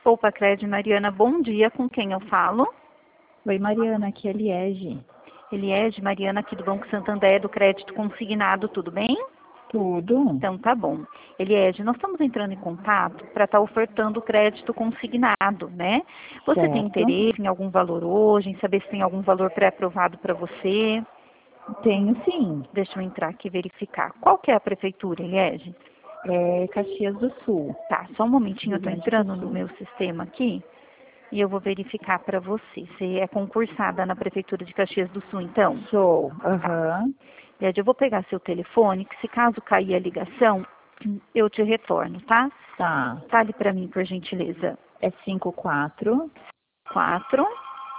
Opa, Cred, Mariana, bom dia, com quem eu falo? Oi, Mariana, aqui é Eliege. Eliege, Mariana, aqui do Banco Santander, do Crédito Consignado, tudo bem? Tudo? Então tá bom. Eliege, nós estamos entrando em contato para estar ofertando o crédito consignado, né? Você tem Certo. interesse em algum valor hoje, em saber se tem algum valor pré-aprovado para você? Tenho sim. Deixa eu entrar aqui e verificar. Qual que é a prefeitura, Eliege? É Caxias do Sul. Tá, só um momentinho, eu Rio estou Grande do entrando no Sul. meu sistema aqui. E eu vou verificar para você. Você é concursada na Prefeitura de Caxias do Sul, então? Sou. Tá. Aham. Lied, eu vou pegar seu telefone, que se caso cair a ligação, eu te retorno, tá? Tá. Fale para mim, por gentileza. É 54 4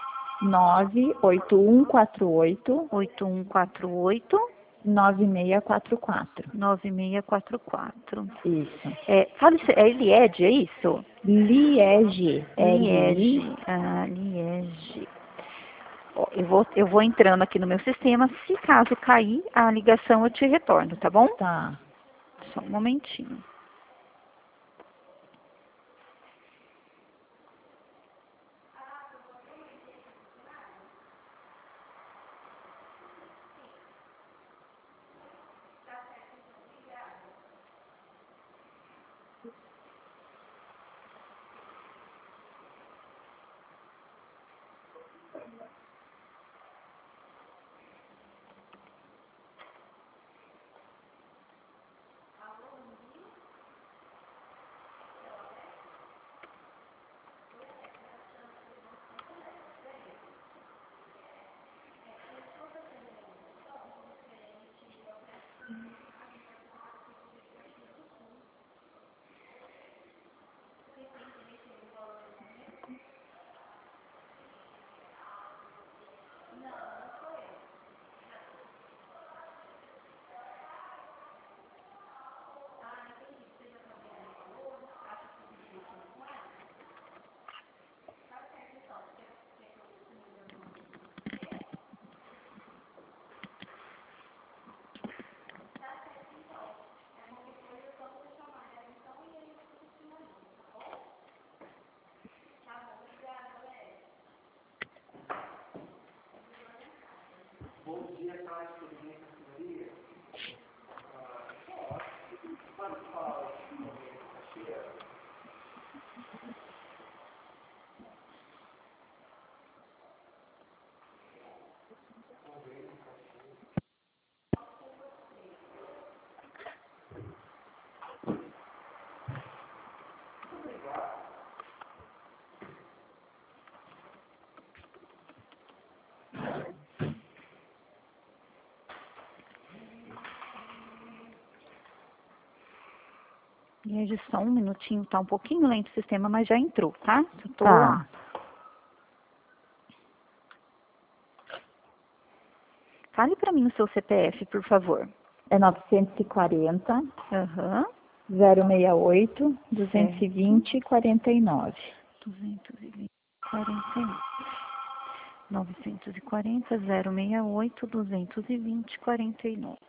98148 8148 9644. 9644. Isso. Fale, é Eliede, é isso? Liege. Liege. Liege. Ó, eu vou entrando aqui no meu sistema. Se caso cair a ligação, eu te retorno, tá bom? Tá. Só um momentinho. Liege, só um minutinho, tá um pouquinho lento o sistema, mas já entrou, tá? Tá. Fale para mim o seu CPF, por favor. É 940 Aham. 068 220 49. 220, 49. 940, 068, 220, 49.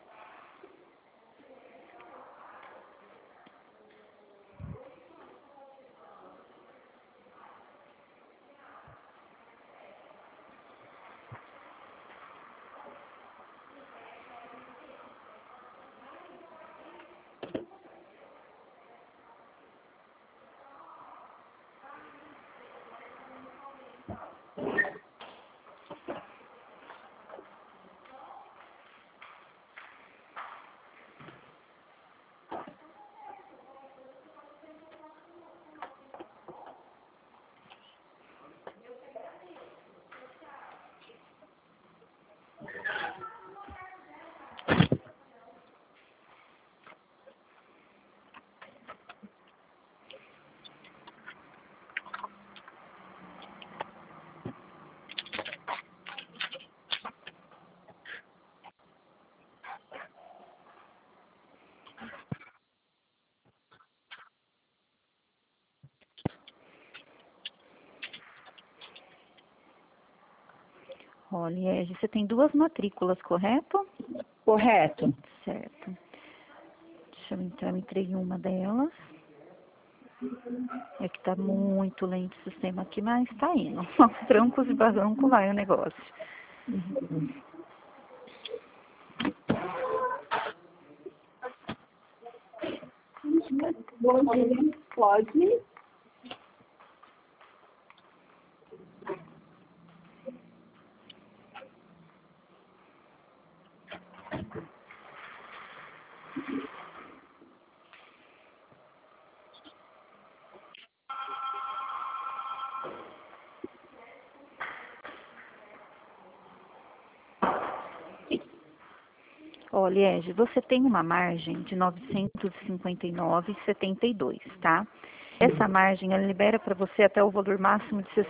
Olha, você tem duas matrículas, correto? Correto. Certo. Deixa eu entrar, eu entrei em uma delas. É que tá muito lento o sistema aqui, mas tá indo. Aos trancos e barrancos vai o negócio. Pode. Ó, Liege, você tem uma margem de 959,72, tá? Essa margem, ela libera para você até o valor máximo de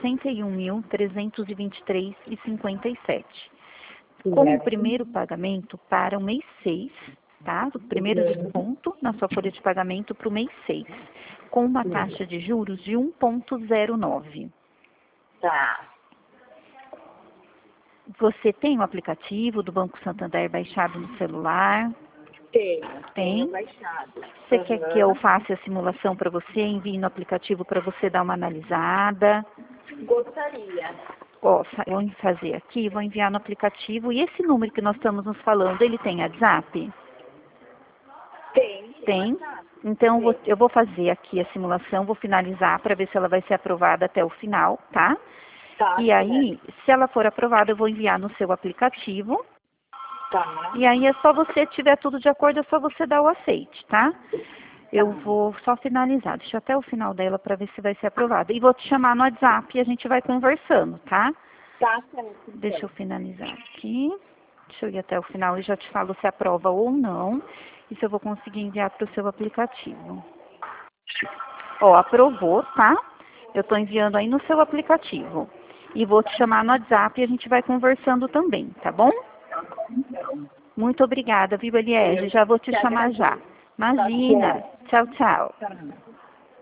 61.323,57. Com o primeiro pagamento para o mês 6, tá? O primeiro desconto na sua folha de pagamento para o mês 6, com uma taxa de juros de 1,09. Tá. Você tem o aplicativo do Banco Santander baixado no celular? Tem? Baixado. Você quer que eu faça a simulação para você, envie no aplicativo para você dar uma analisada? Gostaria. Ó, eu vou fazer aqui, vou enviar no aplicativo. E esse número que nós estamos nos falando, ele tem WhatsApp? Tem? Então, eu vou fazer aqui a simulação, vou finalizar para ver se ela vai ser aprovada até o final, tá? E aí, se ela for aprovada, eu vou enviar no seu aplicativo. Tá. E aí, é só você, tiver tudo de acordo, é só você dar o aceite, tá? Eu vou só finalizar, deixa até o final dela para ver se vai ser aprovada. E vou te chamar no WhatsApp e a gente vai conversando, tá? Tá certo. Deixa eu finalizar aqui. Deixa eu ir até o final e já te falo se aprova ou não. E se eu vou conseguir enviar para o seu aplicativo. Ó, aprovou, tá? Eu tô enviando aí no seu aplicativo. E vou te chamar no WhatsApp e a gente vai conversando também, tá bom? Muito obrigada, viu, Eliege? Já vou te chamar já. Imagina. Tchau, tchau.